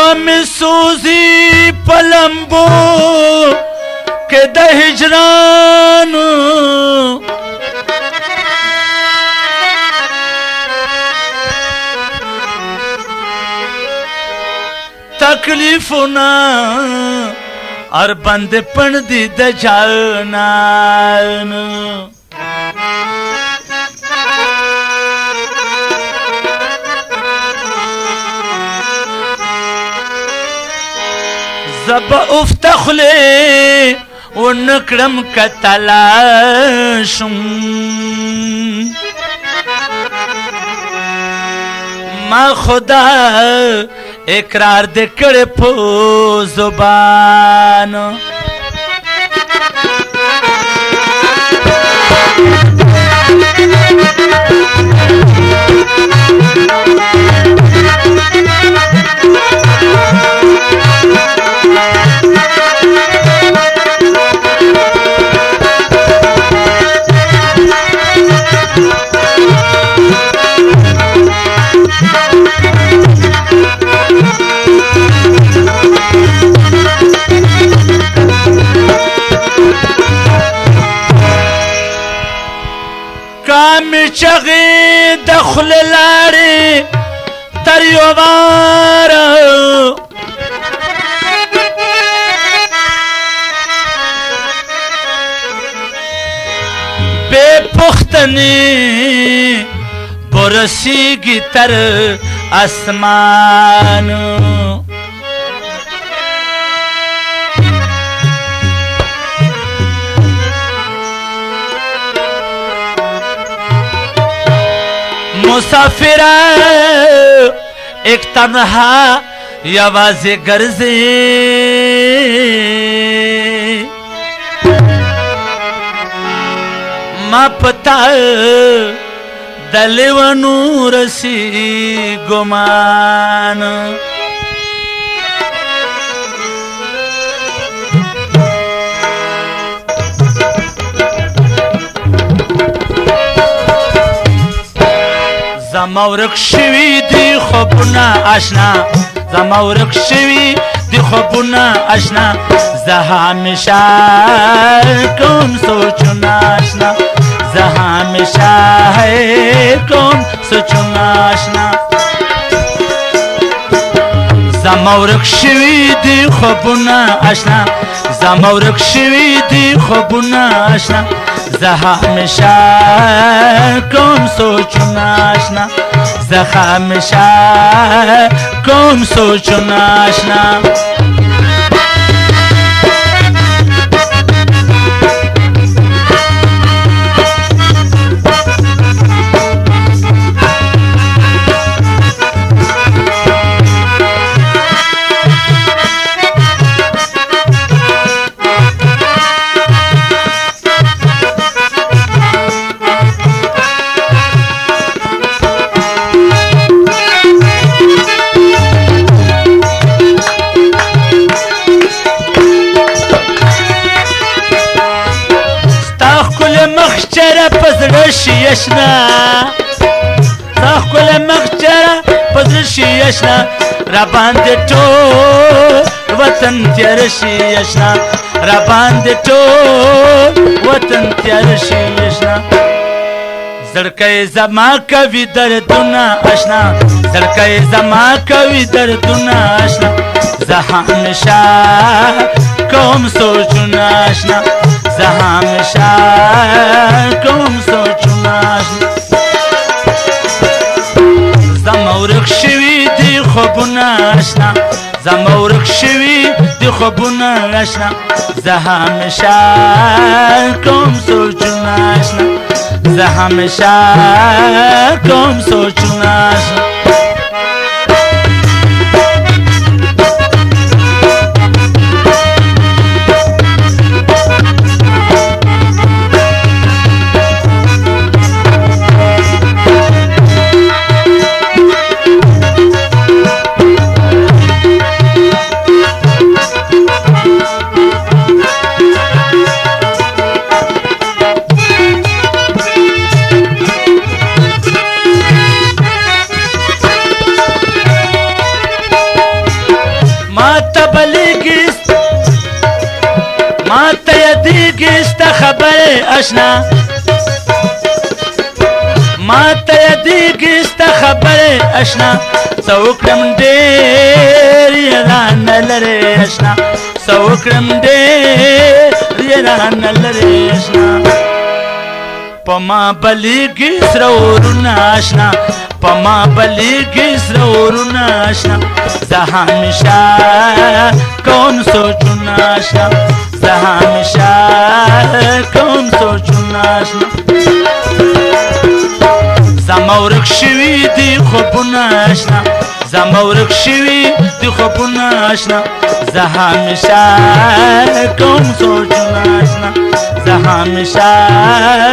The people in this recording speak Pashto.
می سوزی پلمبو که د هجرانو تکلیفنا اور بند پن دی د جانانو زب افتخلی و نکرم کتلاشم ما خدا اقرار دے کڑے پو زبان کامی چغی دخل لاری تریوار بے پختنی برسیگی تر اسمان مسافر ایک تنہا یوازی گرزی ما پتا دلیونو رسی گمان زمورک شوی دی خوبنا آشنا زمورک شوی دی خوبنا آشنا زها همیشه کوم سوچنا آشنا زها همیشه کوم سوچنا آشنا زمورک شوی دی خوبنا آشنا زمورک شوی دی خوبنا آشنا زها همیشه کوم سوچنا آشنا زها همیشه کوم سوچنا آشنا شیشنا تاخل مغجرة پزر شیشنا رباند تو وطن تیر شیشنا رباند تو وطن تیر شیشنا زڑکای زما کوي دردونه آشنا زڑکای زما کوي دردونه آشنا زها همیشه کوم سوچونه آشنا زها همیشه کوم سوچونه آشنا زمورک شوی دی خوبونه آشنا زمورک شوی دی خوبونه آشنا زها همیشه کوم سوچونه آشنا زها همیشه کوم سوچونه آشنا ما ته یادېږي ستا خبرې اشنا ما ته یادېږي ستا خبرې اشنا څه وکړم ډېر یې رانه لرې اشنا څه وکړم ډېر یې رانه لرې اشنا په ما بلیږي سره اورونه اشنا په ما بلیږي سره اورونه اشنا زه همیشه کوم سوچونه اشنا زه همیشه کوم سوچونه اشنا زما ورک شوي دي خوبونه اشنا زما ورک شوي دي خوبونه اشنا زه همیشه کوم سوچونه اشنا زه همیشه